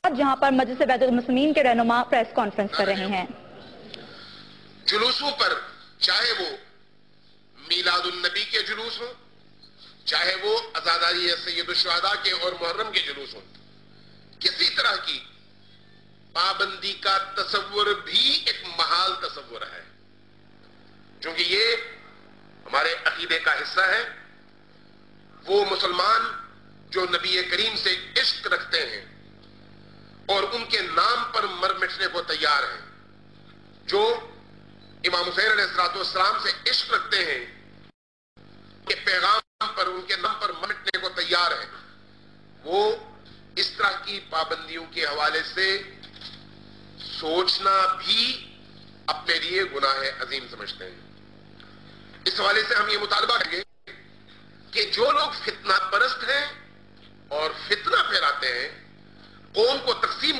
جہاں پر مجلس بیت المسلمین کے رہنما پریس کانفرنس کر رہے ہیں۔ جلوسوں پر چاہے وہ میلاد النبی کے جلوس ہوں، چاہے وہ عزاداری سید الشہداء کے اور محرم کے جلوس ہوں، کسی طرح کی پابندی کا تصور بھی ایک محال تصور ہے، کیونکہ یہ ہمارے عقیدے کا حصہ ہے۔ وہ مسلمان جو نبی کریم سے عشق رکھتے ہیں اور ان کے نام پر مر مٹنے کو تیار ہیں، جو امام حسین علیہ السلام سے عشق رکھتے ہیں کہ پیغام پر ان کے نام پر مر مٹنے کو تیار ہیں، وہ اس طرح کی پابندیوں کے حوالے سے سوچنا بھی اپنے لیے گناہ عظیم سمجھتے ہیں۔ اس حوالے سے ہم یہ مطالبہ کریں گے کہ جو لوگ فتنہ پرست ہیں اور فتنہ پھیلاتے ہیں، قوم کو تقسیم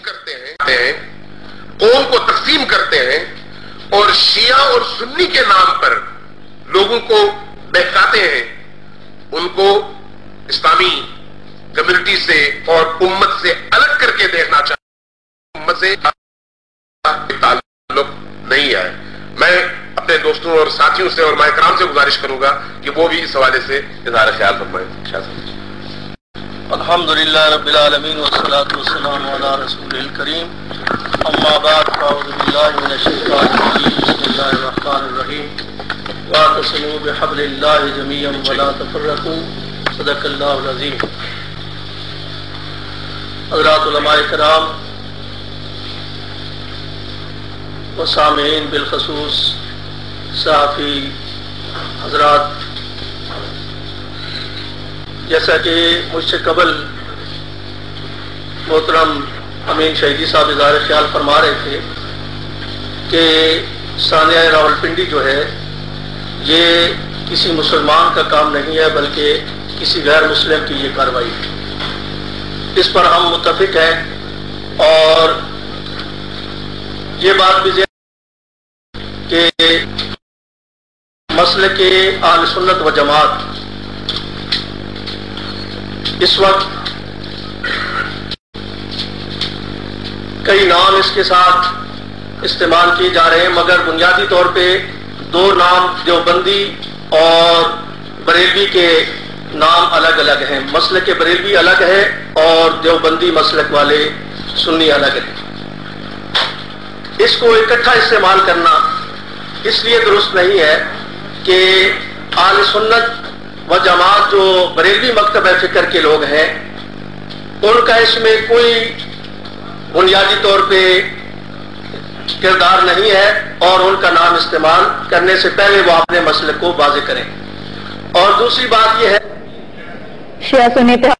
کرتے ہیں اور شیعہ اور سنی کے نام پر لوگوں کو بہکاتے ہیں، ان کو اسلامی کمیونٹی سے اور امت سے الگ کر کے دیکھنا چاہیے۔ امت سے تعلق نہیں ہے۔ میں اپنے دوستوں اور ساتھیوں سے اور ماہ کرام سے گزارش کروں گا کہ وہ بھی اس حوالے سے اظہار خیال فرمائیں۔ الحمدللہ رب العالمین والصلاة والسلام علی رسول الکریم، اما بعد فاعوذ باللہ من الشیطان الرجیم، بسم اللہ الرحمن الرحیم، واعتصموا بحبل اللہ جميعا ولا تفرقوا، صدق اللہ العظیم۔ حضرات علماء کرام و سامعین بالخصوص صحافی حضرات، جیسا کہ مجھ سے قبل محترم امین شہیدی صاحب اظہار خیال فرما رہے تھے کہ ثانیہ راولپنڈی جو ہے یہ کسی مسلمان کا کام نہیں ہے بلکہ کسی غیر مسلم کی یہ کارروائی ہے۔ اس پر ہم متفق ہیں، اور یہ بات بھی کہ مسلک اہل سنت و جماعت اس وقت کئی نام اس کے ساتھ استعمال کیے جا رہے ہیں، مگر بنیادی طور پہ دو نام دیوبندی اور بریلوی کے نام الگ الگ ہیں۔ مسلک بریلوی الگ ہے اور دیوبندی مسلک والے سنی الگ ہیں۔ اس کو اکٹھا استعمال کرنا اس لیے درست نہیں ہے کہ اہل سنت و جماعت جو بریلوی مکتب فکر کے لوگ ہیں ان کا اس میں کوئی بنیادی طور پہ کردار نہیں ہے، اور ان کا نام استعمال کرنے سے پہلے وہ اپنے مسلک کو واضح کریں۔ اور دوسری بات یہ ہے شیعہ سنی